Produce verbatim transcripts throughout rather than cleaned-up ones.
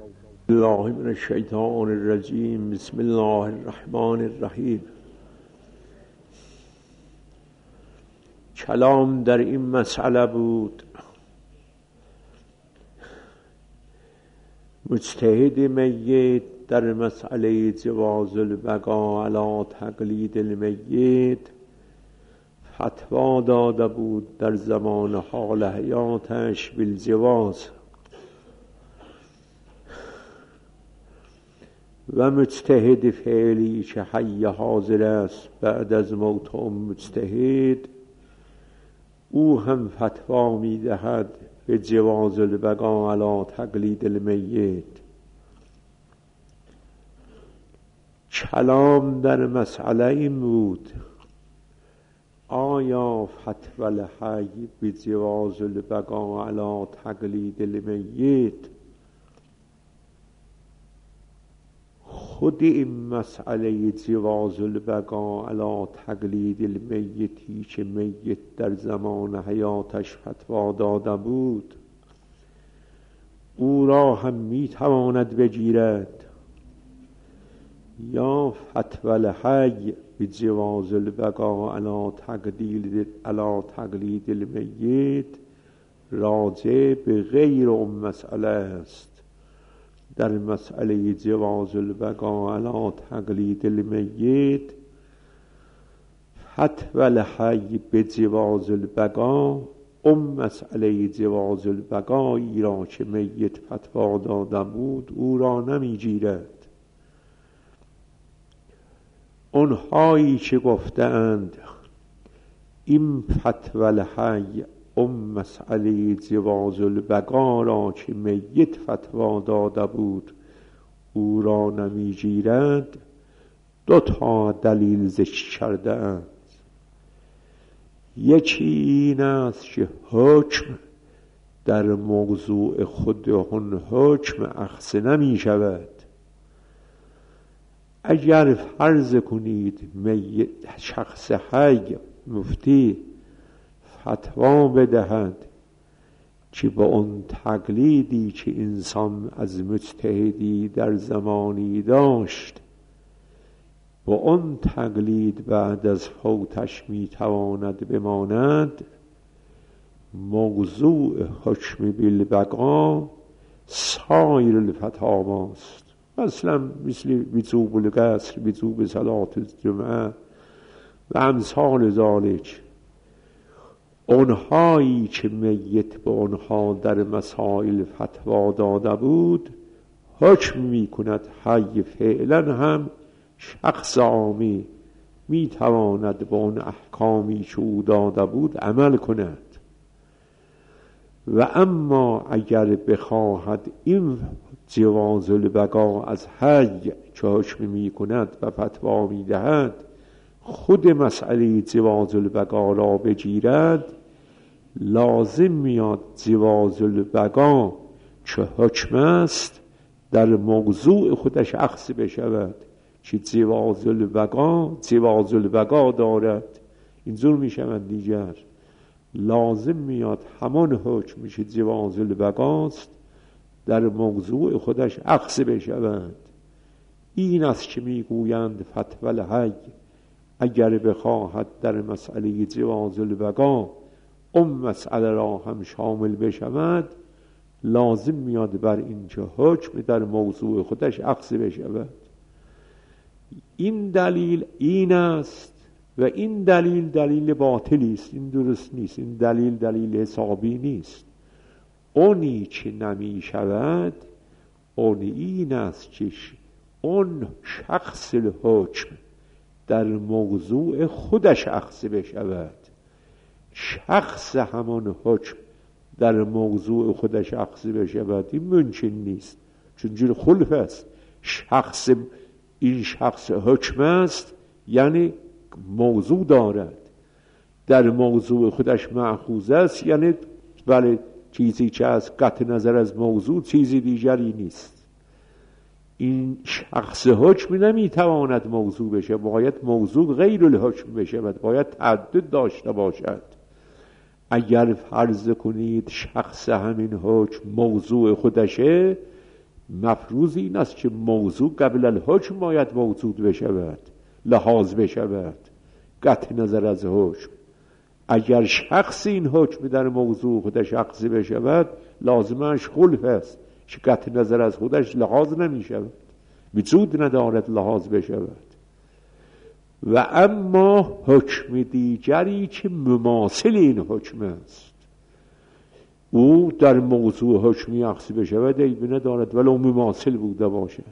الله من الشیطان الرجیم. بسم الله الرحمن الرحیم. کلام در این مسئله بود. مجتهد میت در مسئله جواز البقاء علی تقلید المیت فتوا داده بود در زمان حال حیاتش بالجواز، و مجتهد فعلی که حی حاضر است بعد از موت اون مجتهد، او هم فتوا می دهد به جواز البقاء علی تقلید المیت. کلام در مسئله این بود: آیا فتوی الحی به جواز البقاء علی تقلید المیت خود این مسئله جواز البقاء علی تقلید المیتی که میت در زمان حیاتش فتوا داده بود او را هم میتواند بگیرد، یا فتوی الحی به جواز البقاء علی تقلید علی تقلید المیت راجع به غیر اون مسئله است. در مسئله جواز البقاء علی تقلید المیت فتوی الحی به جواز البقاء اون مسئله جواز البقایی را که میت فتوا داده بود او را نمیگیرد. اونهایی که گفتند این فتوی الحی اون مسئله جواز البقا را که میت فتوا داده بود او را نمیگیرد، دو تا دلیل ذکر کرده اند. یکی این است که حکم در موضوع خود اون حکم اخذ نمی شود. اگر فرض کنید میت شخص حی مفتی فتوا بدهد که با اون تقلیدی که انسان از مجتهدی در زمانی داشت با اون تقلید بعد از فوتش میتواند بماند، موضوع حکم بالبقا سایر الفتاواست. مثلا مثل وجوب الغسل، وجوب صلات الجمعه و امثال ذالک. اونهایی که میت به اونها در مسائل فتوا داده بود حکم می کند حی فعلا هم شخص عامی می تواند به اون احکامی که او داده بود عمل کند. و اما اگر بخواهد این جواز البقا از حی که حکم می کند و فتوا می دهد خود مسئله جواز البقا را بگیرد، لازم میاد جواز البقا که حکم است در موضوع خودش اخذ بشود که جواز البقا جواز البقا دارد. اینجور میشود دیگر لازم میاد همان حکمی که جواز البقاست در موضوع خودش اخذ بشود. این است که میگویند فتوی الحی اگر بخواهد در مسئله جواز البقا اون مسئله را هم شامل بشود، لازم میاد بر این که حکم در موضوع خودش اخذ بشود. این دلیل این است و این دلیل دلیل باطلی است، این درست نیست. این دلیل دلیل حسابی نیست. اونی که نمی شود اون این است که اون شخص الحکم در موضوع خودش اخذ بشود. شخص همان حکم در موضوع خودش اخذ بشود این ممکن نیست، چون جور خلف است. شخص این شخص حکم است یعنی موضوع دارد، در موضوع خودش مأخوذ است یعنی بله چیزی که از قطع نظر از موضوع چیزی دیگری نیست. این شخص حکم نمیتواند موضوع بشه، باید موضوع غیر الحکم بشه و باید تعدد داشته باشد. اگر فرض کنید شخص همین حکم موضوع خودشه، مفروض این است که موضوع قبل الحکم باید موجود بشود، لحاظ بشود، قطع نظر از حکم. اگر شخص این حکم در موضوع خودش شخصی بشود، لازمش خلف است که قطع نظر از خودش لحاظ نمی شود، وجود ندارد لحاظ بشود. و اما حکم دیگری که مماثل این حکم است، او در موضوع حکمی شخصی بشود عیبی ندارد ولو مماثل بوده باشد.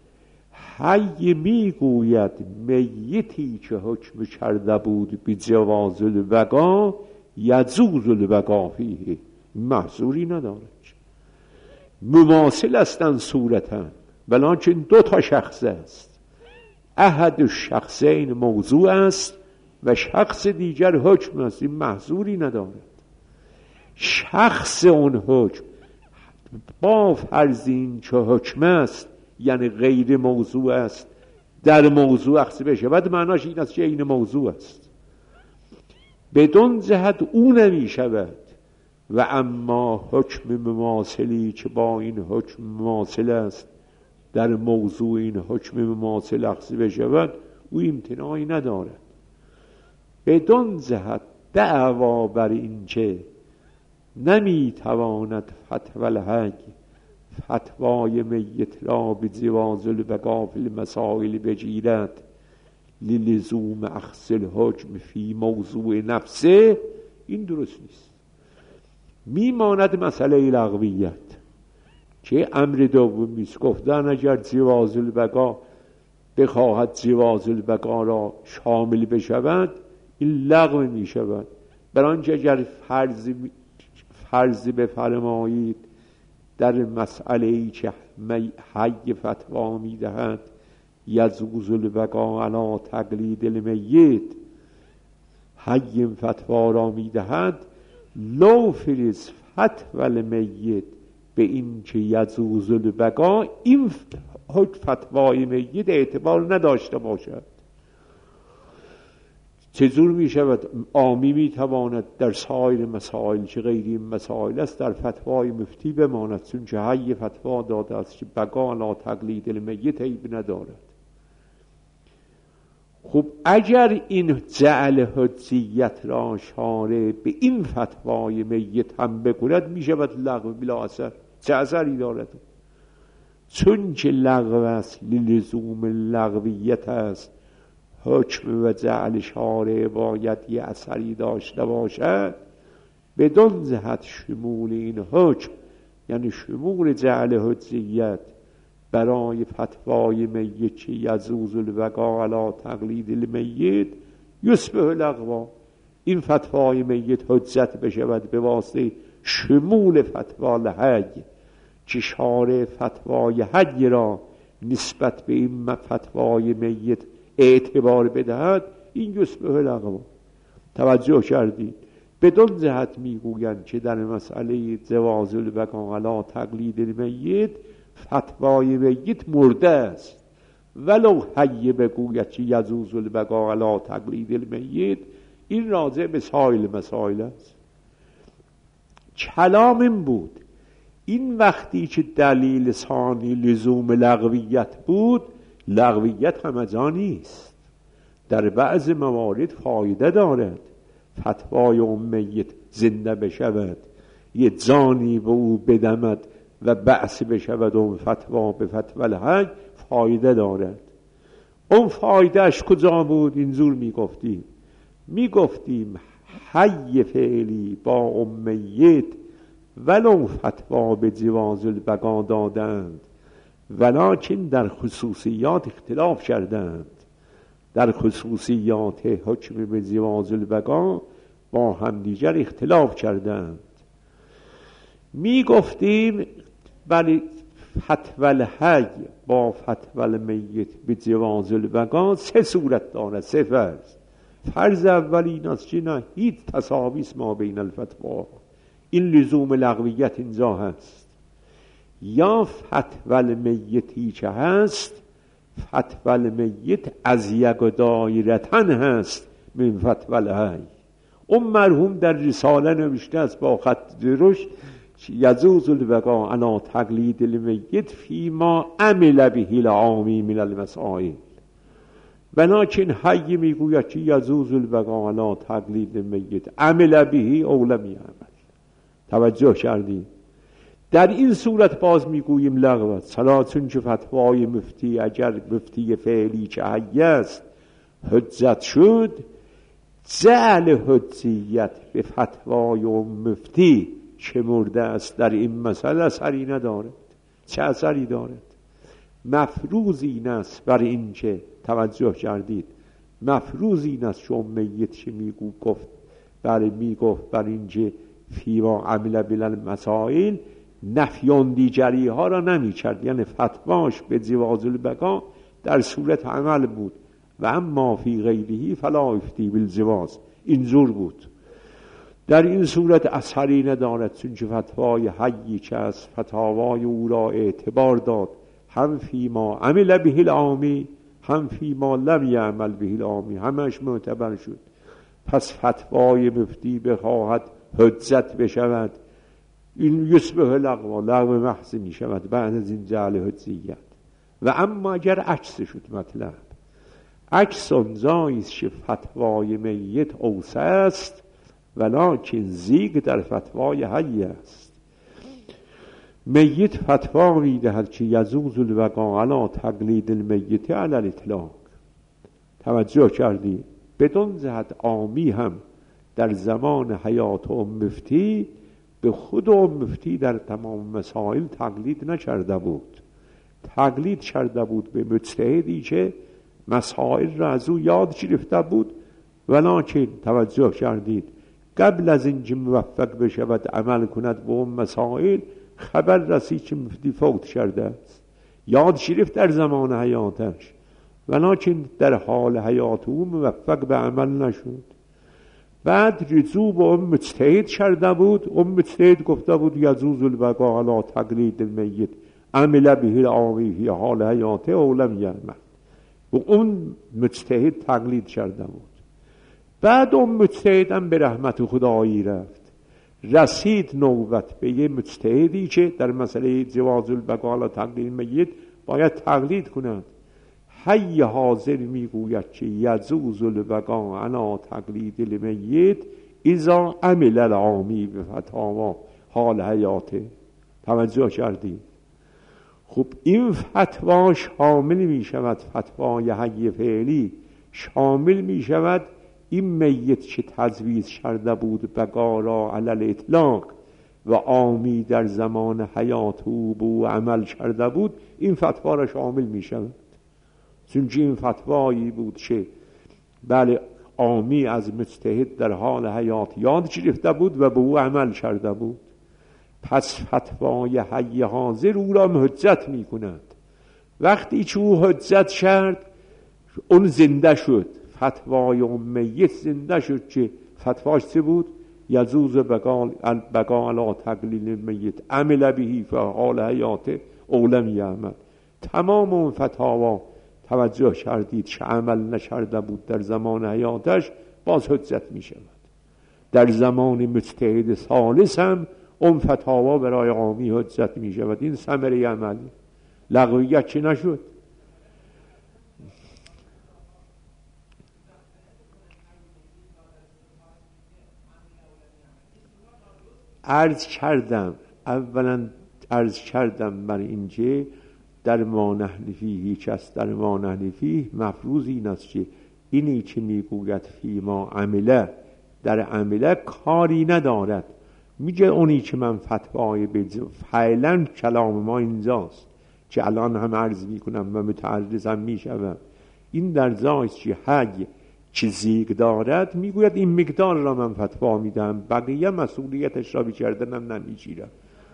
حی میگوید میتی که حکم کرده بود بی جواز البقا یجوز البقا فیه، محظوری ندارد، مماثل هستند صورتا، ولکن دو تا شخص است. احد الشخصین موضوع است و شخص دیگر حکم است، این محظوری ندارد. شخص اون حکم با فرض این که حکم است یعنی غیر موضوع است، در موضوع اخذ بشود، معناش این است که این موضوع است، بدون جهت او نمی شود. و اما حکم مماثلی که با این حکم مماثل است، در موضوع این حکم مماثل اخذ بشود، او امتناعی ندارد. بدون جهت دعوا بر این که نمی تواند فتوی الحی فتوای میت را به جواز البقا فی المسائل بگیرد للزوم اخذ الحکم فی موضوع نفسه، این درست نیست. میماند مسئله لغویت که امر دومی است. گفتن اگر جواز البقا بخواهد جواز البقا را شامل بشود، این لغو می شود. برانچه اگر فرض فرض بفرمایید در مسئله ای که حی فتوا می دهد یجوز البقا علی تقلید المیت، حی فتوا را می دهد، لو فرض فتوی المیت به این که یجوز البقا، این فتوای میت اعتبار نداشته باشد. چجور می شود؟ عامی می تواند در سایر مسائل که غیر این مسائل است در فتوای مفتی بماند، چون که حی فتوا داده است که بقا علی تقلید المیت عیب ندارد. خب اگر این جعل حجیت را شارع به این فتوای میت هم بکند، می شود لغو بلا اثر. چه اثری دارد؟ چون که لغو است، للزوم لغویت است، حکم و جعل شارع باید یه اثری داشته باشد، بدون جهت شمول این حکم یعنی شمول جعل حجیت برای فتوای میت که یجوز البقا علی تقلید المیت یشبه لغوا، این فتوای میت حجت بشود به واسطه شمول فتوای حی که شارع فتوای حی را نسبت به این فتوای میت اعتبار بدهد، این یشبه لغوا. توجه کردید؟ بدون جهت میگویند که در مسئله جواز البقا علی تقلید المیت فتوای میت مرده است، ولو حی بگوید که یجوز البقا علی تقلید المیت، این راجع به سایر مسائل است. کلام این بود، این وقتی که دلیل ثانی لزوم لغویت بود، لغویت همه جا نیست، در بعض موارد فایده دارد. فتوای اون میت زنده بشود، یه جانی به او بدمد و بحث بشود اون فتوا به فتوی الحی، فایده دارد. اون فایدهش کجا بود؟ اینجور میگفتیم میگفتیم حی فعلی با اون میت ولو فتوا به جواز البقا دادند، ولکن در خصوصیات اختلاف کردند. در خصوصیات حکم به جواز البقا با هم دیگر اختلاف کردند. می گفتیم ولی فتوی الحی با فتوی المیت به جواز البقا سه صورت دارد، سه فرض. فرض اول این است که نه هیچ تساوی است ما بین الفتوا، این لزوم لغویت اینجا هست. یا فتوی المیتی که هست، فتوی المیت از یک دایرتن هست من فتوی الحی. اون مرحوم در رساله نوشته است با خط درشت یجوز البقاء علی تقلید المیت فیما عمل به العامی من المسائل. ولکن حی میگوید که یجوز البقاء علی تقلید المیت عمل به او لم یعمل. توجه کردیم؟ در این صورت باز میگوییم لغو است. چرا؟ چون که فتوای مفتی اگر مفتی فعلی که حی است حجت شد، جعل حجیت به فتوای اون مفتی که مرده است در این مسئله اثری ندارد. چه اثری دارد؟ مفروض این است بر این که توجه کردید، مفروض این است که اون میت که میگو گفت برای میگفت بر این که فیما عمل بالمسائل نفیان دیگری ها را نمی کرد، یعنی فتواش به جواز البقاء در صورت عمل بود و اما فی غیره فلا یفتی بالجواز، اینجور بود. در این صورت اثری ندارد، چون که فتوای حی که از فتاوای او را اعتبار داد، هم فیما عمل به العامی هم فیما لم یعمل به العامی، همش معتبر شد. پس فتوای مفتی بخواهد حجت بشود، این یشبه لغو، لغو محض می شود بعد از این جعل حجیت. و اما اگر عکس شد مطلب، عکس آنجایی است که فتوای میت اوسع است ولکن زیگ در فتوای حی است. میت فتوا می دهد که یجوز البقاء علی تقلید المیت علی الاطلاق. توجه کردی؟ بدون جهت عامی هم در زمان حیات ام مفتی به خود ام مفتی در تمام مسائل تقلید نکرده بود، تقلید کرده بود به مجتهدی که مسائل را از او یاد گرفته بود، ولکن توجه کردید قبل از اینکه موفق بشود عمل کند به اون مسائل خبر رسید که مفتی فوت کرده است. یاد گرفت در زمان حیاتش ولکن در حال حیات او موفق به عمل نشد. بعد رجوع به اون مجتهد کرده بود، اون مجتهد گفته بود یجوز البقاء علی تقلید المیت عمل به العامی فی حال حیاته او لم یعمل، و اون مجتهد تقلید کرده بود. بعد اون مجتهد هم به رحمت خدایی رفت، رسید نوبت به یه مجتهدی که در مسئله جواز البقاء علی تقلید المیت باید تقلید کند. حی حاضر میگوید که یجوز البقاء علی تقلید المیت اذا عمل العامی به فتاوا حال حیاته. توجه کردید؟ خب این فتوا شامل می شود، فتوای حی فعلی شامل می شود این میت که تجویز کرده بود بقا را علی الاطلاق و عامی در زمان حیات او بو عمل کرده بود، این فتوا را شامل می شود. چون این فتوایی بود که بله عامی از مجتهد در حال حیات یاد گرفته بود و به او عمل کرده بود، پس فتوای حی حاضر او را حجت می کند. وقتی که او حجت کرد اون زنده شد، فتوای اون میت زنده شد که فتواش چه بود؟ یجوز بقاء علی تقلید المیت عمل به فی حال حیاته او لم یعمل. تمام اون فتاوا توجه کردید که عمل نشرده بود در زمان حیاتش باز حجت می شود. در زمان مجتهد ثالث هم اون فتاوا برای عامی حجت می شود. این ثمره عمل، لغویت چه نشد. عرض کردم اولا عرض کردم بر اینکه در ما نحن فیه هیچ است، در ما نحن فیه مفروض این است که اینی که میگوید فی ما عمله در عمله کاری ندارد، میگه اونی که من فتوای بجم فعلا کلام ما اینجاست که الان هم عرض میکنم و متعرضم میشوم. این در جایست که حی که زیگ دارد میگوید این مقدار را من فتوا میدم، بقیه مسئولیتش را بکردنم نمیگیرم.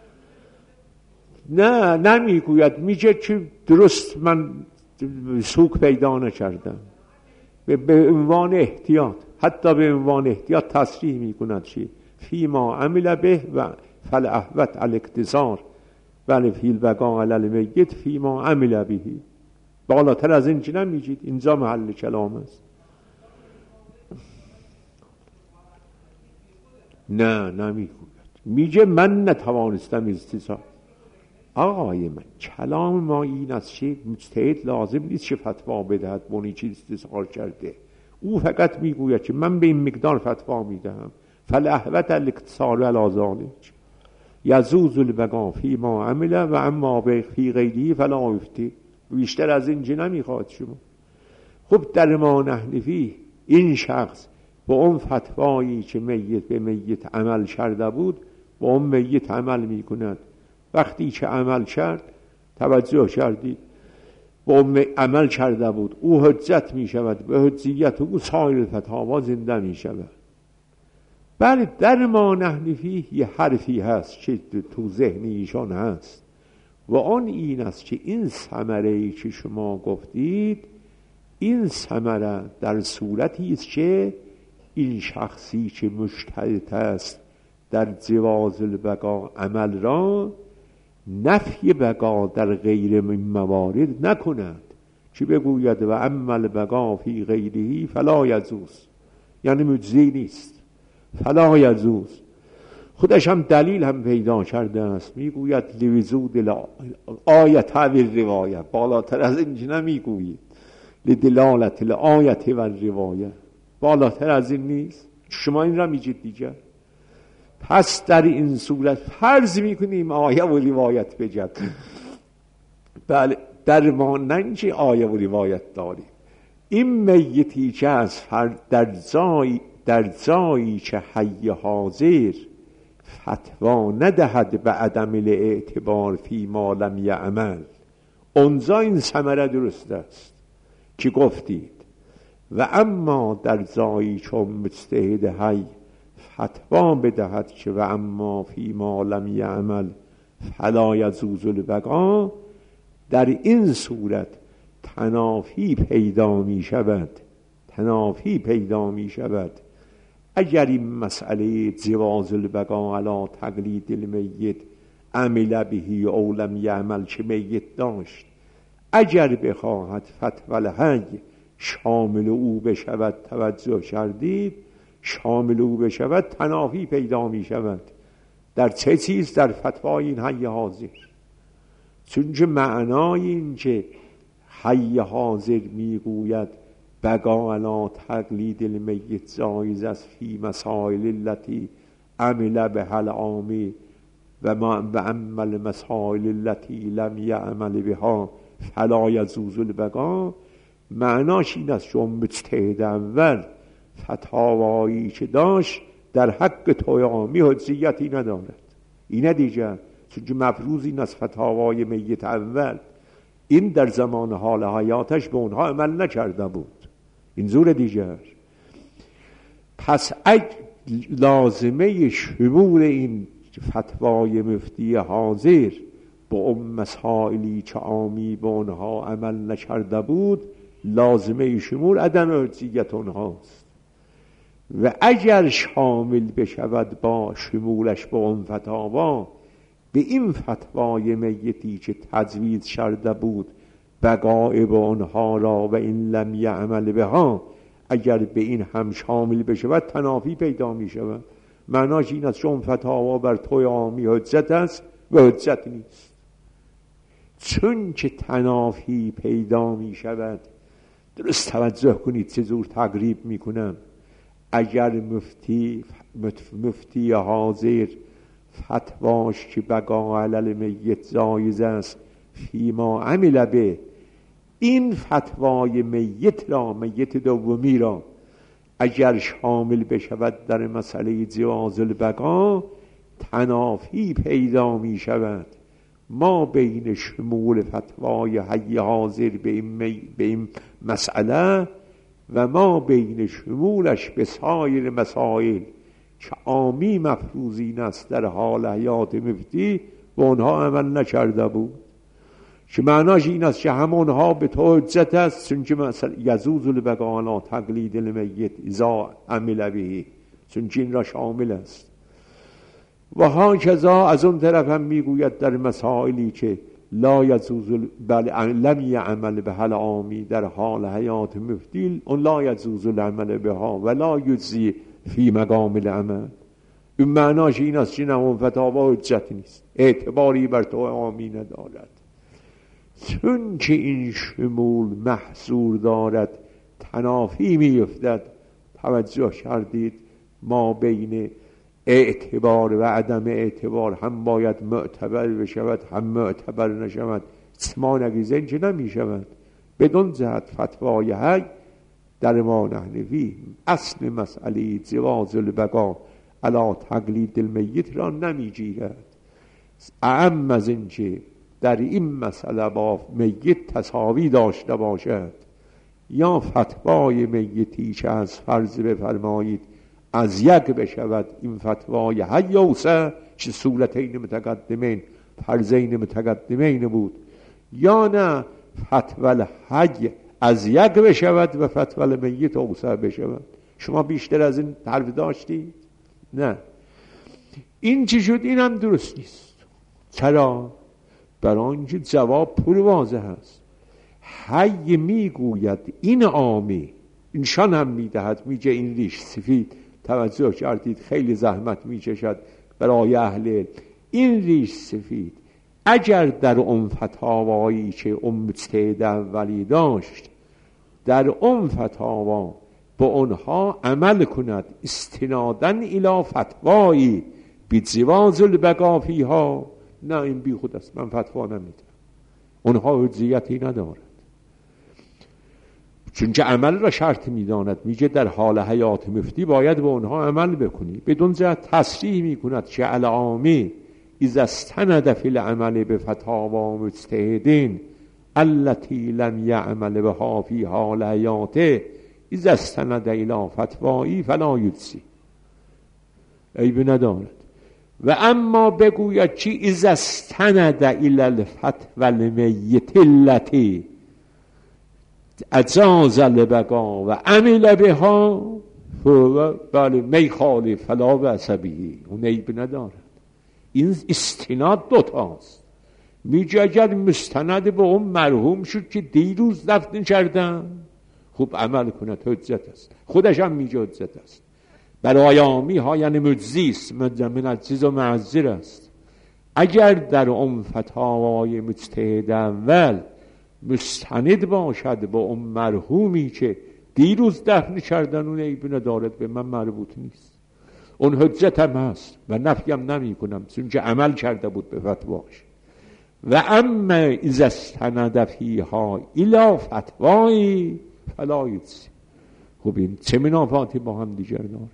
نه نمیگوید، میگه که درست من سوق پیدا نکردم به عنوان احتیاط، حتی به عنوان احتیاط تصریح میکند که فی ما عمل به و فالاحوط الاقتصار ولی فی البقاء علی المیت فی ما عمل به. بالاتر از این چی نمیگید، اینجا محل کلام است. نه نمیگوید، میگه من نتوانستم استثار. آقای من کلام ما این است که مجتهد لازم نیست که فتوا بدهد بونی چیز استثار کرده. او فقط میگوید که من به این مقدار فتوا میدهم، فالاحوط الاقتصار علی ذلک یجوز البقاء فی ما عمل و اما فی غیره فلا یفتی. بیشتر از این چه نمیخواد شما. خب در ما نحن فیه، این شخص با اون فتوایی که میت به میت عمل کرده بود با اون میت عمل میکند. وقتی که عمل کرد، توجه کردید، با اون عمل کرده بود، او حجت میشود، به حجیت او سایر فتاوا زنده میشود. بله در ما نحن فیه یه حرفی هست که تو ذهن ایشان هست و آن این است که این ثمره‌ای که شما گفتید، این ثمره در صورتی است که این شخصی که مجتهد است در جواز البقاء عمل را نفی بقا در غیر من موارد نکند، چی بگوید و اما البقاء فی غیره فلا یجوز، یعنی مجزی نیست، فلا یجوز. خودش هم دلیل هم پیدا کرده است، میگوید لوجود آیت و روایت، بالاتر از این نمیگوید، لدلالت الآیت و روایت، بالاتر از این نیست. شما این را میگید دیگه. پس در این صورت فرض میکنیم آیه و روایت بجد. بله در ما ننچه آیه و روایت داریم. این میتی که از در جای در جایی که حی حاضر فتوا ندهد به عدم الاعتبار فی ما لم یعمل، اونجا این ثمره درست است که گفتید. و اما در جایی چون مجتهد حی فتوا بدهد که و اما فی ما لم یعمل فلا یجوز البقاء، در این صورت تنافی پیدا می شود، تنافی پیدا می شود. اگر این مسئله جواز البقاء علی تقلید المیت عمل بهی او لم یعمل که میت داشت، اگر بخواهد فتوی الحی شامل او بشود، توجه کردید، شامل او بشود، تنافی پیدا می شود. در چه چیز؟ در فتوای این حی حاضر. چون که معنای این که حی حاضر میگوید بقا علی تقلید المیت جایز است فی مسائل التي عمل بها العامی و ما و عمل مسائل التي لم یعمل بها فلا یجوز البقاء، معناش این است چون مجتهد اول فتاوایی که داشت در حق تویامی حجیتی ندارد. اینه دیگه، چون که مفروض این است فتاوای میت اول این در زمان حال حیاتش به اونها عمل نکرده بود، این زور دیگر. پس اگه لازمه شمول این فتوای مفتی حاضر با اون مسائلی که عامی به اونها عمل نکرده بود، لازمه شمول عدم حجیت اونهاست. و اگر شامل بشود با شمولش با اون فتاوا به این فتوای میتی که تجویز شده بود بقای با اونها را و این لم یعمل بها، اگر به این هم شامل بشود تنافی پیدا می شود. معناش این است چون فتاوا بر توی عامی حجت است و حجت نیست. چون که تنافی پیدا می شود، درست توجه کنید چه زور تقریب می کنم. اگر مفتی مفتی حاضر فتواش که بقا علی میت جایز است فیما عمل به، این فتوای میت را، میت دومی را، اگر شامل بشود در مسئله جواز البقا، تنافی پیدا می شود ما بین شمول فتوای حی حاضر به این, می به این مسئله و ما بین شمولش به سایر مسائل که عامی مفروضین است در حال حیات مفتی و اونها عمل نکرده بود، که معناش این است که همونها به تو حجت است، چون که یجوز البقاء علی تقلید المیت اذا عمل به، چون که این را شامل است. و هاکذا از اون طرف هم میگوید در مسائلی که لا یجوز بل لم یعمل به العامی در حال حیات مفتی، اون لا یجوز العمل بها ولا یجزی فی مقام العمل. این معناش این است که نه فتاوا حجت نیست، اعتباری بر تو عامی ندارد، چون که این شمول محصور دارد تنافی می‌افتد. توجه کردید ما بین اعتبار و عدم اعتبار هم باید معتبر بشود هم معتبر نشود، ما نگیزه اینچه نمی شود. بدون جهت فتوای حی در ما نحنفی اصل مسئله جواز البقا علی تقلید المیت را نمی گیرد. اعم از اینکه در این مسئله با میت تساوی داشته باشد یا فتوای میتی که از فرض بفرمایید از یک بشود، این فتوای حی اوسه که صورتین متقدمین فرضین متقدمین بود، یا نه فتوال حی از یک بشود و فتوال میت اوسه بشود. شما بیشتر از این حرف داشتید؟ نه. این چی شد؟ این هم درست نیست. چرا؟ برای اینکه جواب پر واضح است. حی میگوید این عامی، اینشان هم میدهد، میگه این ریش سفید، توجه کردید خیلی زحمت میکشد برای اهل این ریش سفید، اگر در اون فتاوایی که اون مجتهد اولی داشت در اون فتاوا با اونها عمل کند استنادن الی فتوایی بجواز البقا فیها، نه این بی خود است، من فتوا نمیدم، اونها حجیتی ندارد، چون که عمل را شرط میداند، میگه در حال حیات مفتی باید به اونها عمل بکنی. بدون جهت تصریح میکند که العامی اذا استند فی العمل بفتاوا مجتهدین التي لم يعمل بها فی حال حیاته اذا استند الی فتوایی فلا یجزی، عیب ندارد. و اما بگوید که اذا استند الی الفتوى المیت التي اجاز البقا و عمل بها فهو بله میخالی فلا بأس به، اون عیب ندارد. این استناد دوتاست. میگه اگر مستند به اون مرحوم شد که دیروز دفن کردن، خوب عمل کند، حجت است. خودش هم میگه حجت است. برای عامی ها یعنی مجزیست، من عجز و معذر است. اگر در اون فتاوای مجتهد اول مستند باشد به اون مرحومی که دیروز دفن کردن، اون عیب ندارد، به من مربوط نیست، اون حجت هم هست و نفی هم نمی کنم چون که عمل کرده بود به فتواش. و اما اذا استند فیها الی فتوایی فلا یجزی. خب این چه منافاتی با هم دیگر داره؟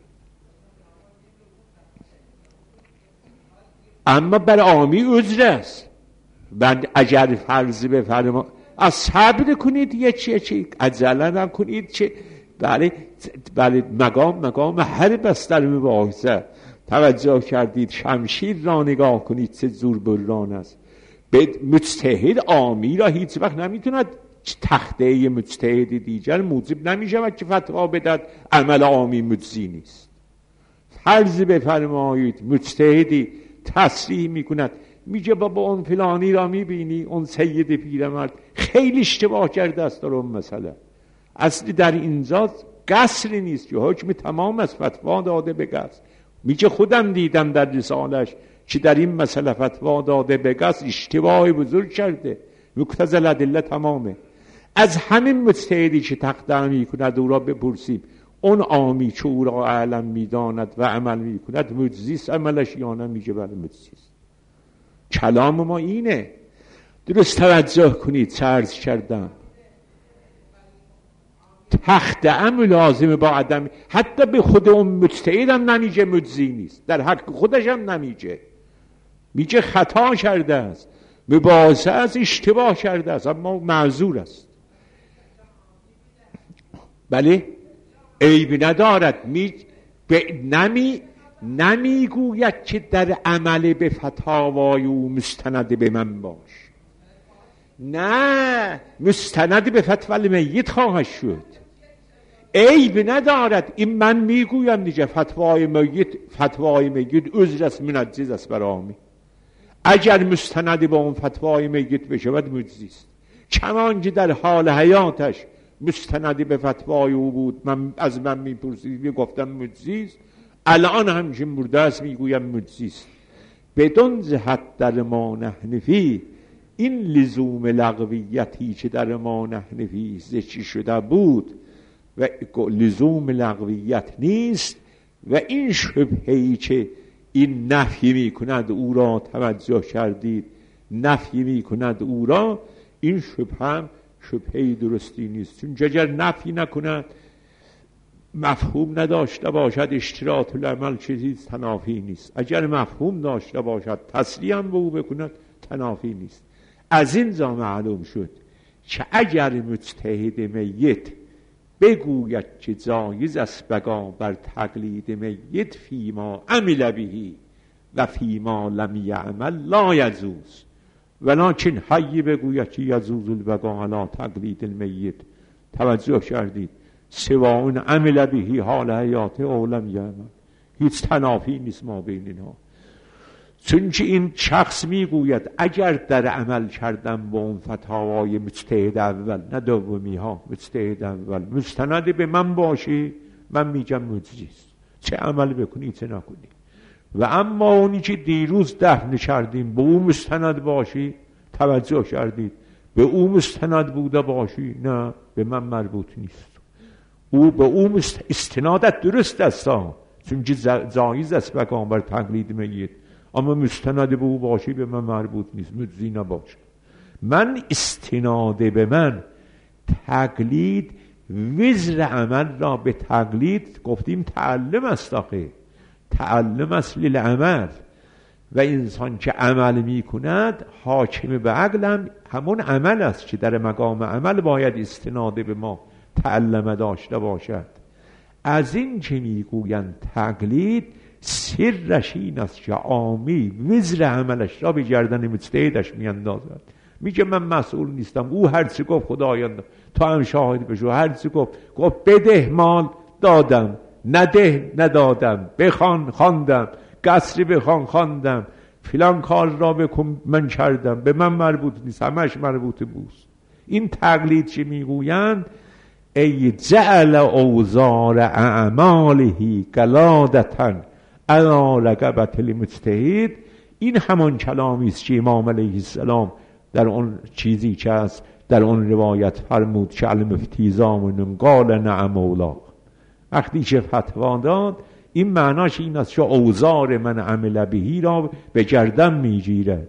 اما بر عامی عذر است. من اگر فرض بفرما از صبر کنید یه چیه چی عجله نکنید چه بله بله مقام مقام هر بستر مباحثه. توجه کردید شمشیر را نگاه کنید چه زور بران است. مجتهد عامی را هیچ وقت نمیتوند تخته مجتهد دیگر موجب نمیشود که فتوا بدهد عمل عامی مجزی نیست. فرض بفرمایید مجتهدی تصریح میکند، میگه بابا اون فلانی را میبینی، اون سید پیرمرد خیلی اشتباه کرده است در اون مسئله. اصلی در اینجا قصری نیست که حکم تمام از فتوا داده به قصر. میگه خودم دیدم در رسالش که در این مسئله فتوا داده به قصر اشتباه بزرگ کرده، مقتضی الادله تمامه. از همین مجتهدی که تقدیم میکند او را بپرسیم اون عامی که او را اعلم میداند و عمل میکند مجزیست عملش یا نه؟ میگه بله مجزیست. کلام ما اینه. درست توجه کنید چه عرض کردم. تخته لازمه با عدم، حتی به خود اون مجتهد هم نمیگه مجزی نیست، در حق خودش هم نمیگه، میگه خطا کرده است، مباحثه از اشتباه کرده است اما معذور است. بله عیب ندارد. می نمی نمیگوید که در عمل به فتاوای او مستند به من باش، نه مستند به فتوای میت خواهد شد. عیب ندارد. این من میگویم دیگه فتوای میت فتوای میت عذر است، منجز است برای عامی. اگر مستند به اون فتوای میت بشود مجزیست. کمان که در حال حیاتش مستند به فتوای او بود، من از من میپرسید میگفتم مجزیست، الان همچه مرده است میگویم مجزیست. بدون جهت در ما نحنفی، این لزوم لغویتی که در ما نحنفی ذکر شده بود و لزوم لغویت نیست و این شبهه‌ای که این نفی می کند او را توجه کردید، نفی می کند او را، این شبه هم شبهه درستی نیست. چون اگر نفی نکند مفهوم نداشته باشد اشتراط العمل چیزی تنافی نیست، اگر مفهوم داشته باشد تصریح هم به او بکند تنافی نیست. از این جا معلوم شد که اگر مجتهد میت بگوید که جایز است بقا بر تقلید میت فیما عمل بهی و فیما لم یعمل لا یجوز، ولکن حی بگوید که یجوز البقا علی تقلید المیت. توجه کردید؟ سواء عمل بهی حال حیاته او لم یعمل، هیچ تنافی نیست ما بین اینها. چون که این شخص میگوید اگر در عمل کردم با اون فتاوای مجتهد اول، نه دومی ها، مجتهد اول مستند به من باشی، من میگم مجزیست، چه عمل بکنی چه نکنی. و اما اونی که دیروز دفن کردیم به اون مستند باشی، توجه کردید، به اون مستند بوده باشی، نه به من مربوط نیست. او به اون استنادت درست است چون که جایز است بقا بر تقلید میت، اما مستند به او باشی به من مربوط نیست، مجزی نباشه. من استناده به من تقلید وزر عمل را به تقلید گفتیم تعلم است، آخه تعلم است للعمل، و انسان که عمل می کند حاکم به عقلم همون عمل است که در مقام عمل باید استناده به ما تعلم داشته باشد. از این که می گویند تقلید سرش این است که عامی وزر عملش را به گردن مجتهدش می اندازد. میگه من مسئول نیستم، او هر چی گفت خداوند تو هم شاهد بشو، هر چی گفت گفت بده مال دادم، نده ندادم، بخوان خواندم، قصری بخوان خواندم، فلان کار را بکن من کردم، به من مربوط نیست، همش مربوط بوست. این تقلید چی میگویند؟ ای جعل اوزار اعماله قلادتا علی رقبة المجتهد. این همان کلامی است که امام علیه السلام در اون چیزی که است در اون روایت فرمود که المفتی زامن قال نعم مولا، وقتی که فتوا داد این معناش این است که اوزار من عمل بهی را به گردن میگیرد.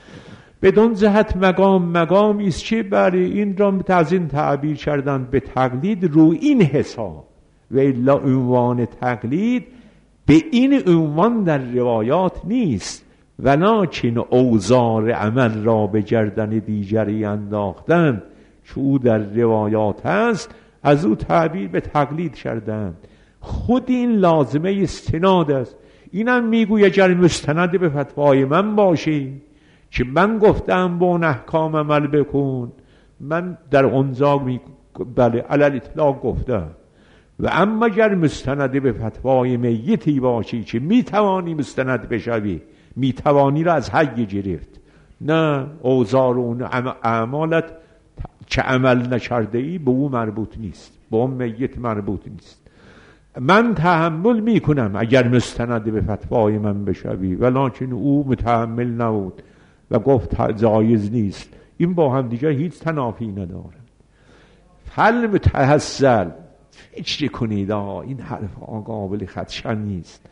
بدون جهت مقام مقامی است که برای این را از این تعبیر کردن به تقلید رو این حساب، و الا عنوان تقلید به این عنوان در روایات نیست، ولکن اوزار عمل را به گردن دیگری انداختن که او در روایات هست، از او تعبیر به تقلید کردند. خود این لازمه استناد است. اینم میگوی اگر مستند به فتوای من باشی که من گفتم با اون احکام عمل بکن، من در اونجا می... بله علل اطلاق گفتم. و اما اگر مستند به فتوای میتی باشی که میتوانی مستند بشوی، میتوانی را از حی گرفت، نه اوزار اون اعمالت که عمل نکرده ای به او مربوط نیست، به اون میت مربوط نیست. من تحمل میکنم اگر مستند به فتوای من بشوی، ولکن او متحمل نبود و گفت جایز نیست. این با هم دیگه هیچ تنافی نداره. فل متحصل فکر کنید آه این حرف قابل خدشن نیست.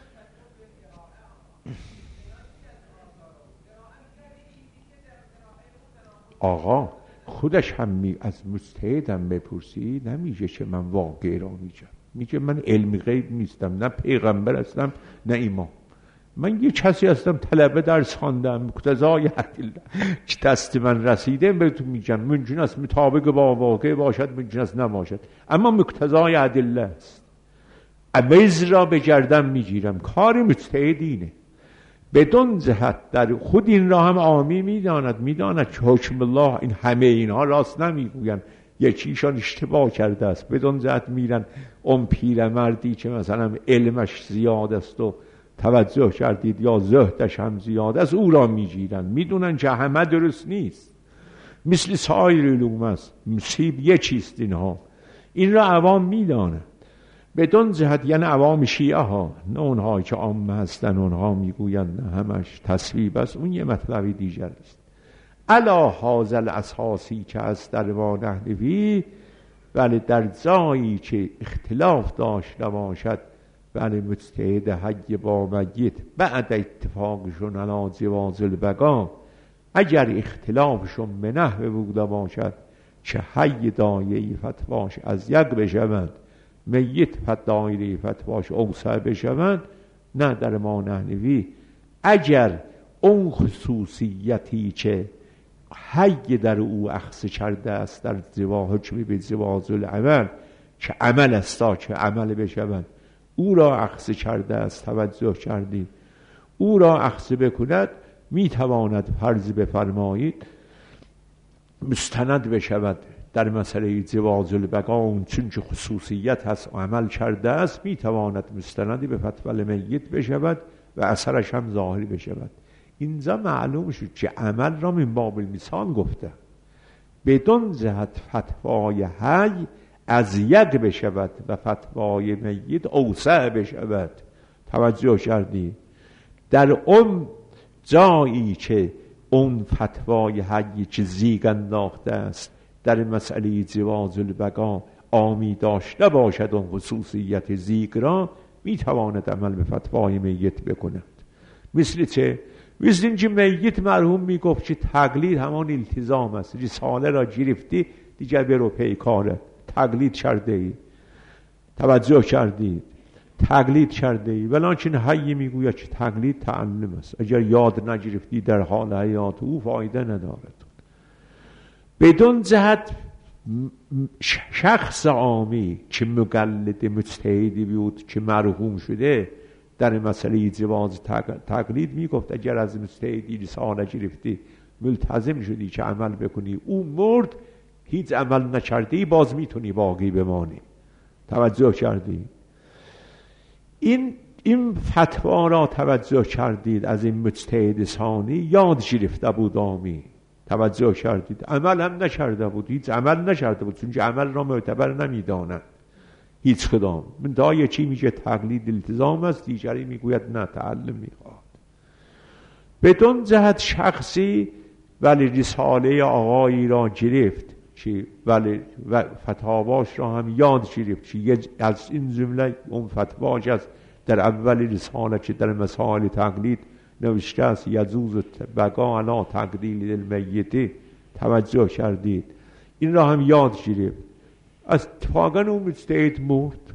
آقا خودش هم می از مجتهدم بپرسی نمیگه که من واقع را میگم، میگه من علم غیب نیستم، نه پیغمبر هستم نه امام، من یه کسی هستم طلبه درس خواندم، مقتضای ادله که دست من رسیده بهتون میگم. ممکن است مطابق با واقع باشد، ممکن است نباشد، اما مقتضای ادله است. عوض را به گردن میگیرم، کار مجتهدینه. بدون جهت در خود این را هم عامی میداند، میداند که حکم الله این همه اینها راست نمیگوین، یکیشان اشتباه کرده است. بدون جهت میرن اون پیرمردی که مثلا علمش زیاد است و توجه کردید یا زهدش هم زیاد است، او را میگیرن، میدونن که همه درست نیست. مثل سایر علوم است، مصیب یه چیست اینها، این را عوام میدانند. بدون جهت یعنی عوام شیعه ها، نه اونهایی که عامه هستن، اونها میگویند نه همش تصویب است، اون یه مطلبی دیگر است. علا حاضل اساسی که از در ما نحنوی، ولی در جایی که اختلاف داشته باشد ولی مجتهد حی با میت بعد اتفاقشون علا جواز البقا، اگر اختلافشون به نحو بوده باشد که حی دایره فتواش از یک بشوند، میت دایره فتواش اوسع بشوند، نه در ما نحنوی اگر اون خصوصیتی که حی در او اخذ کرده است در حکمی به جواز العمل که عمل است تا که عمل بشوند، او را اخذ کرده است، توجه کردید، او را اخذ بکند، میتواند فرض بفرمایید مستند بشود در مسئله جواز البقا، اون چون که خصوصیت هست و عمل کرده است، میتواند مستندی به فتوی میت بشود و اثرش هم ظاهری بشود. اینجا معلوم شد که عمل را من باب المثال گفته، بدون جهت فتوای حی از یک بشود و فتوای میت اوسع بشود. توجه کردی؟ در اون جایی که اون فتوای حی که زیگ انداخته است در مسئله جواز البقا آمی داشته باشد اون خصوصیت زیگ را، میتواند عمل به فتوای میت بکند. مثل چه؟ مثل این که میت مرحوم میگفت که تقلید همان التزام است، رساله را گرفتی دیگر برو پیکاره، تقلید کرده ای. توجه کردید؟ تقلید کرده ای. ولکن حی میگوید که تقلید تعلم است، اگر یاد نگرفتی در حال حیات او فایده ندارد. بدون جهت شخص عامی که مقلد مجتهدی بود که مرحوم شده در مسئله جواز تقلید میگفت اگر از مجتهدی رساله گرفتی ملتزم شدی که عمل بکنی، او مرد هیچ عمل نکردی، باز میتونی باقی بمانی. توجه کردی؟ این این فتوا را توجه کردید از این مجتهد ثانی یاد گرفته بود عامی. توجه کردید؟ عمل هم نکرده بود، هیچ عمل نکرده بود، چون عمل را معتبر نمیدانند هیچ کدام. من دا یکی میگه تقلید التزام است، دیگری میگوید نه تعلم میخواد. بدون جهت شخصی ولی رساله آقایی را گرفت که ولی فتاواش را هم یاد گرفت که از این جمله اون فتواش است در اول رساله که در مسائل تقلید نوشته است یجوز بقا علی تقلیل المیت. توجه کردید؟ این را هم یاد گرفت، از اتفاقا اون مجتهد مرد.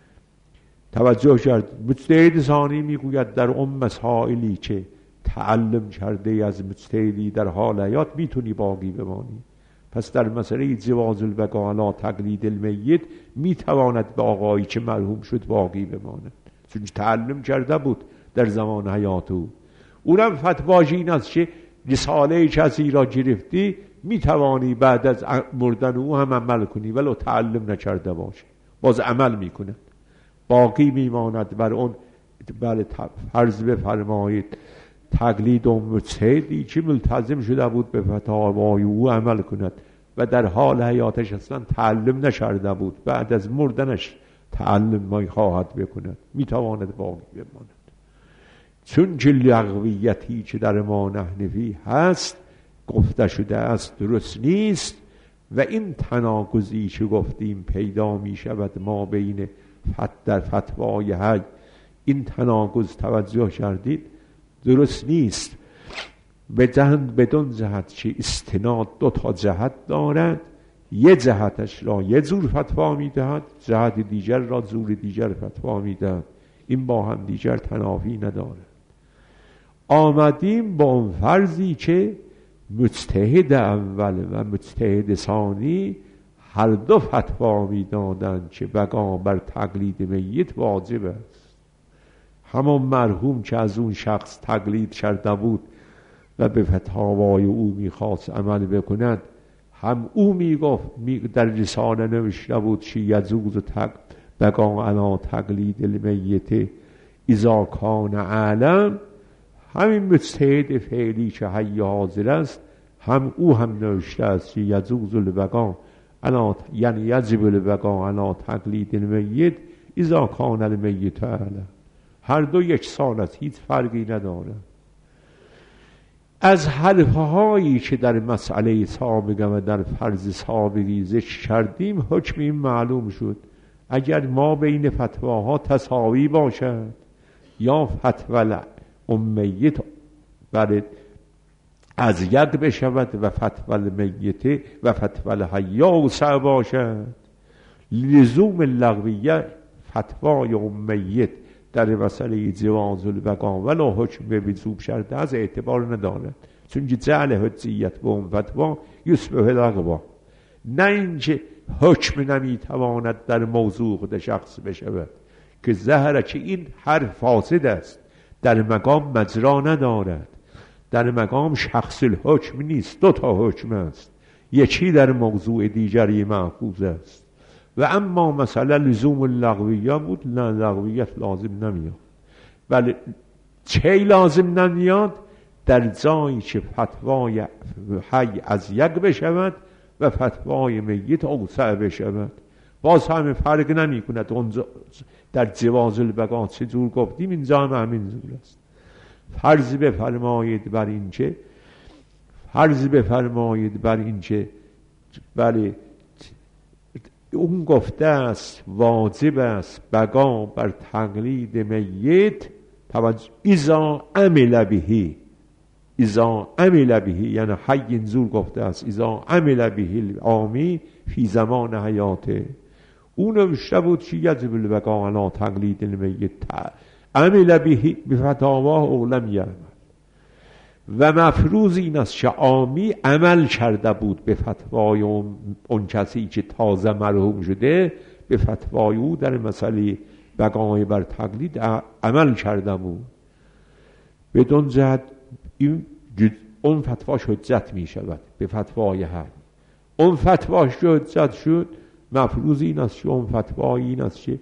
توجه کرد؟ مجتهد ثانی میگوید در اون مسائلی که تعلم کرده از مجتهدی در حال حیات میتونی باقی بمانی. پس در مسئله جواز البقا علی تقلید المیت میتواند به آقایی که مرحوم شد باقی بماند، چون تعلم کرده بود در زمان حیات او. اونم فتواش این است که رساله کسی را گرفتی میتوانی بعد از مردن او هم عمل کنی ولو تعلم نکرده باشه، باز عمل میکند، باقی میماند بر اون. بله، فرض بفرمایید تقلید اون مجتهدی که ملتزم شده بود به فتاوای او عمل کند و در حال حیاتش اصلا تعلم نکرده بود، بعد از مردنش تعلم می خواهد بکند، میتواند باقی بماند. چون که لغویتی که در ما نحنفی هست گفته شده است درست نیست و این تناقضی که گفتیم پیدا می شود ما بین فت در فتوای حی، این تناقض توجه کردید درست نیست. به جهت بدون جهت که استناد دو تا جهت دارد، یه جهتش را یه جور فتوا می دهد، جهت دیگر را جور دیگر فتوا می دهد، این با هم دیگر تنافی ندارد. آمدیم با اون فرضی که مجتهد اول و مجتهد ثانی هر دو فتوا می دادند که بقا بر تقلید میت واجب است. همون مرحوم که از اون شخص تقلید کرده بود و به فتاوای او میخواست عمل بکند، هم او میگفت می در رساله نوشته بود که یجوز تق بقا علی تقلید المیت اذا کان اعلم. همین مجتهد فعلی که حی حاضر است هم او هم نوشته است که یجوز البقا علی، یعنی یجب البقا علی تقلید المیت اذا کان المیت اعلی، هر دو یکسان است، هیچ فرقی نداره. از حرفه هایی که در مسئله سابقه و در فرض سابقی ذکر کردیم حکم این معلوم شد. اگر ما بین فتواها تساوی باشد یا فتوی امیت بر از یک بشود و فتوی میت و فتوی حی اوسع باشد، لزوم لغویه فتوای امیت در مسئله جواز البقا ولا حکم به وجوب شرط از اعتبار ندارد، چون جعل حجیت به اون فتوا یشبه لغوا، نه اینکه حکم نمیتواند در موضوع خود شخص بشود که ظاهره که این هر فاسد است، در مقام مجرا ندارد، در مقام شخص الحکم نیست، دو تا حکم است، یکی در موضوع دیگری محفوظ است. و اما مثلا لزوم اللغویه بود، نه لغویت لازم نمیاد. ولی چه لازم نمیاد؟ در جایی که فتوای حی از یک بشود و فتوای میت اوسع بشود، باز همه فرق نمی کند. اونجا در جواز البقا چه جور گفتیم، اینجا هم همین جور است. فرض بفرمایید بر این که فرض بفرمایید بر این که بله اون گفته است واجب است بقا بر تقلید میت، توجه، اذا عمل بهی، اذا عمل بهی یعنی حی اینجور گفته است اذا عمل بهی عامی فی زمان حیاته. اون نوشته بود که یجب البقا علی تقلید المیت، عمل بهی بفتاواه او لم یعمل، و مفروض این است که عامی عمل کرده بود به فتوای اون, اون کسی که تازه مرحوم شده، به فتوای او در مسئله بقای بر تقلید عمل کرده بود. بدون جهت این اون فتواش حجت می شود به فتوای حد. اون فتواش حجت شد، مفروض این است که اون فتوای این است که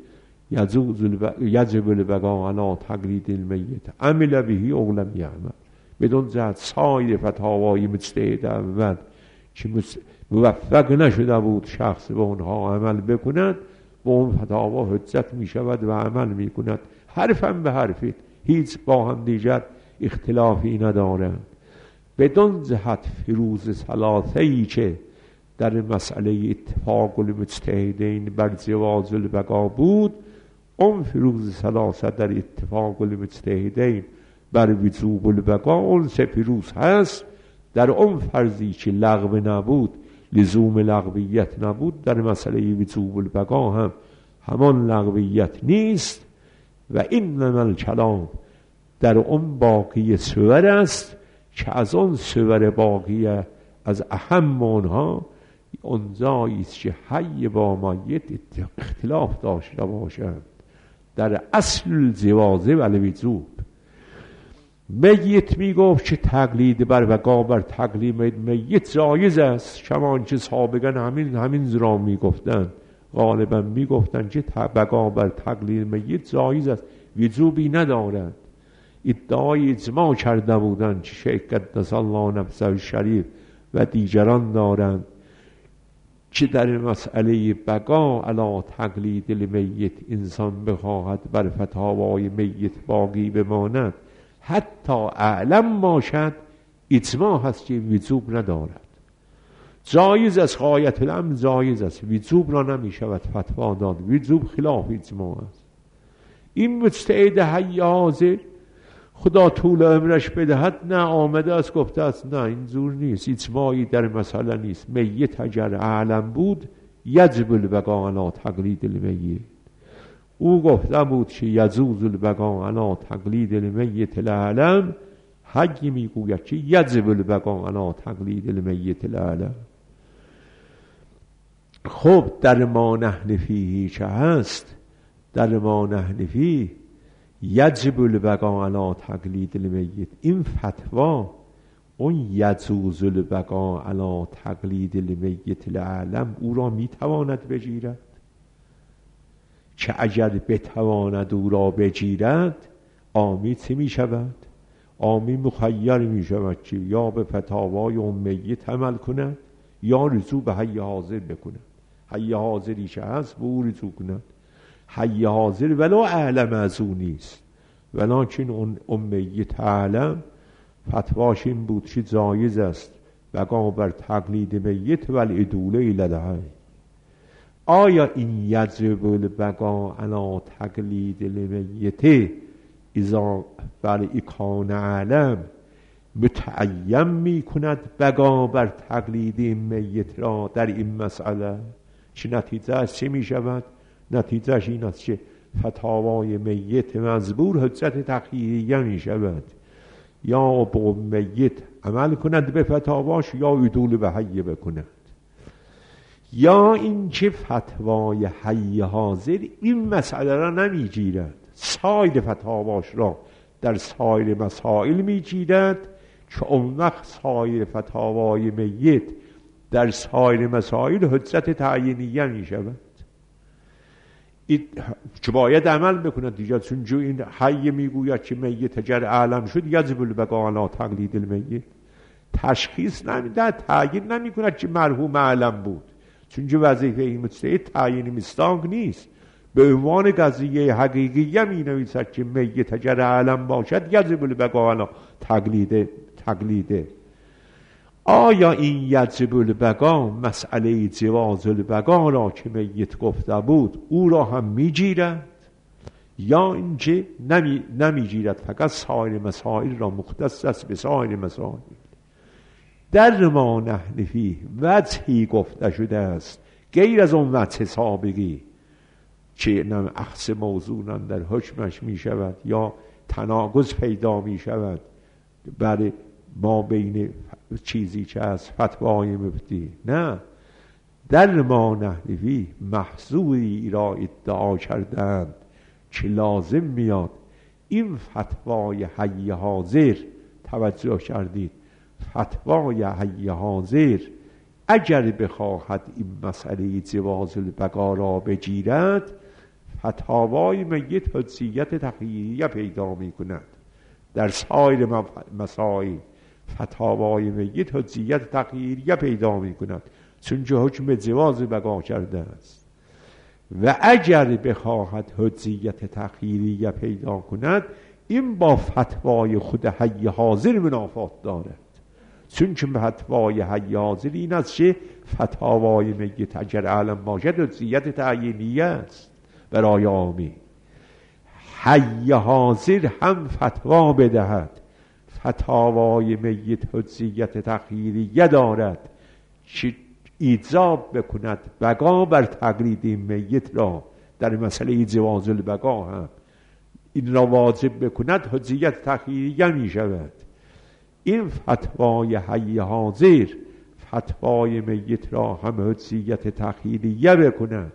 یجب البقا علی تقلید المیت عمل بهی او لم یعمل. بدون جهت سایر فتاوای مجتهد اول که موفق نشده بود شخص به اونها عمل بکند، به اون فتاوا حجت می شود و عمل می کند، حرفم به حرفی، هیچ با هم دیگر اختلافی ندارند. بدون جهت فروض ثلاثه‌ای که در مسئله اتفاق المجتهدین بر جواز البقا بود، اون فروض ثلاثه در اتفاق المجتهدین بر وجوب البقا اون سه فروض هست. در اون فرضی که لغو نبود، لزوم لغویت نبود، در مسئله وجوب البقا هم همان لغویت نیست. و این نمال کلام در اون باقی سور است که از اون سور باقی از اهم اونها اونجاییست که حی با میت اختلاف داشته باشند در اصل جوازه و الوجوب. میت میگفت که تقلید بر بقا بر تقلید میت جایز است، کمان که سابقا همین همین را میگفتن، غالبا میگفتن که بقا بر تقلید میت جایز است، وجوبی ندارد. ادعای اجماع کرده بودند که شیخ قدس الله نفسه شریف و دیگران دارند که در مسئله بقا علی تقلید المیت انسان بخواهد بر فتاوای میت باقی بماند، حتی اعلم باشد، اجماع هست که وجوب ندارد. جایز است، غایت الامر جایز است، وجوب را نمی شود فتوا داد، وجوب خلاف اجماع است. این مجتهد حی حاضر خدا طول عمرش بدهد نه آمده است گفته است نه اینجور نیست، اجماعی در مسئله نیست، میت اگر اعلم بود یجب البقا علی تقلید المیت. او گفته بود که یجوز البقا علی تقلید المیت الاعلم، حی میگوید که یجب البقا علی تقلید المیت الاعلم. خب در ما نحن فیه چه هست؟ در ما نحن فیه یجب البقا علی تقلید المیت، این فتوا اون یجوز البقا علی تقلید المیت الاعلم او را میتواند بگیرد، که اگر بتواند او را بگیرد عامی چه می شود؟ عامی مخیر می شود که یا به فتاوای اون میت عمل کند یا رجوع به حی حاضر بکند. حی حاضری که هست به او رجوع کند. حی حاضر ولو اعلم از او نیست، ولکن اون امیه تعلم فتواش این بود که جایز است بقا بر تقلید میت و العدوله الالحی. آیا این یجب البقا علی تقلید المیت اذا بر اکان علم متعین می کند بقا بر تقلید این میت را در این مسئله؟ چه نتیجه است؟ چه می شود؟ نتیجهش این است که فتاوای میت مزبور حجت تخییریه می شود، یا با میت عمل کند به فتاواش یا عدول به حی بکند، یا اینکه فتوای حی حاضر این مسئله را نمی گیرد، سایر فتاواش را در سایر مسائل می گیرد که اون وقت سایر فتاوای میت در سایر مسائل حجت تعیینیه می شود که باید عمل بکند دیگه، چون جو این حی میگوید که میت اگر عالم شد یجب البقاء علی تقلید المیت، تشخیص نمیده، تعیین نمی کند که مرحوم عالم بود، چون جو وظیفه این مجتهد تعیین مستاق نیست، به عنوان قضیه حقیقیه می نویسد که میت اگر عالم باشد یجب البقاء علی تقلید تقلیده. آیا این یجب البقا مسئله جواز البقا را که میت گفته بود او را هم میگیرد، یا اینکه نمی نمیگیرد، فقط سایر مسائل را مختص است به سایر مسائل؟ در ما نحن فیه وجهی گفته شده است غیر از اون وجه سابقی که نم اخذ موضوعا در حکمش می شود یا تناقض پیدا می شود برای ما بین چیزی که از فتوای مفتی. نه، در ما نحن فیه محظوری را ادعا کردند که لازم میاد این فتوای حی حاضر، توجه کردید، فتوای حی حاضر اگر بخواهد این مسئله جواز البقا را بگیرد، فتاوای میت حجیت تخییریه پیدا می کند. در سایر مسائل فتاوای میت حجیت تخییریه پیدا می کند، چون که حکم جواز بقا کرده است. و اگر بخواهد حجیت تخییریه پیدا کند، این با فتوای خود حی حاضر منافات دارد، چون که فتوای حی حاضر این است که فتاوای میت اگر علم باشد حجیت تعیینیه است برای عامی. حی حاضر هم فتوا بدهد فتاوای میت حجیت تخییریه دارد که ایجاب بکند بقا بر تقلید میت را، در مسئله جواز البقا هم این را واجب بکند حجیت تخییریه می شود. این فتوای حی حاضر فتوای میت را هم حجیت تخییریه بکند.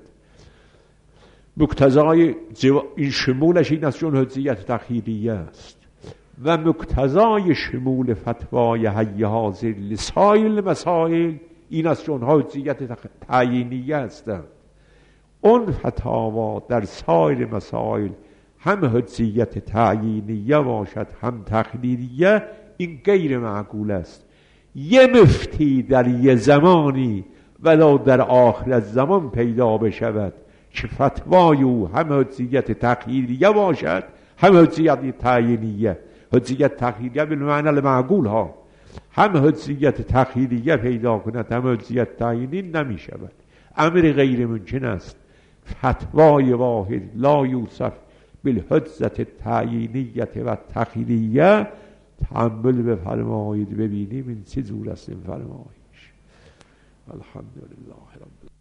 مقتضای جو... این شمولش این است چون حجیت تخییریه است، و مقتضای شمول فتوای حی حاضر لسائر مسائل این است چون حجیت تعیینیه هستند. اون فتاوا در سایر مسائل هم حجیت تعیینیه باشد هم تقلیدیه، این غیر معقول است. یه مفتی در یه زمانی ولو در آخر زمان پیدا بشود که فتوای او هم حجیت تقلیدیه باشد هم حجیت تعیینیه، حجیت تقلیدیه به معنی المعقول ها، هم حجیت تقلیدیه پیدا کند هم حجیت تعیینی نمی شود. امر غیر ممکن است فتوای واحد لا یوصف بالحجت تعیینیت و تقلیدیه تحمل بفرمایید ببینیم این چه جور است این فرمایش. الحمدلله رب